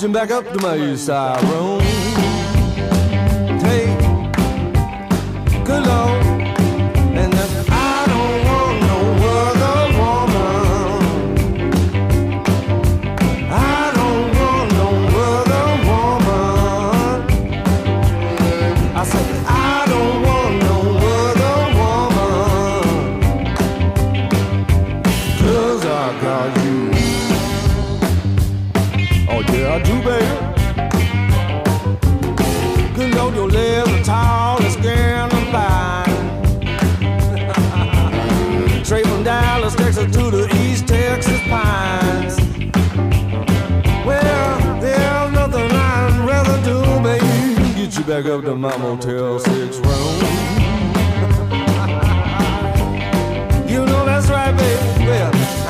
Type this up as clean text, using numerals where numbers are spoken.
moving back up to my east side room. Hey, good Lord, and that I don't want no other woman. I don't want no other woman. I said I don't want no other woman, 'cause I got you. Oh yeah, I do, baby. Good Lord, your legs are tall and skin and fine. Straight from Dallas, Texas to the East Texas pines. Well, there's nothing I'd rather do, baby. Get you back up to my Motel 6 room. You know that's right, baby. Well,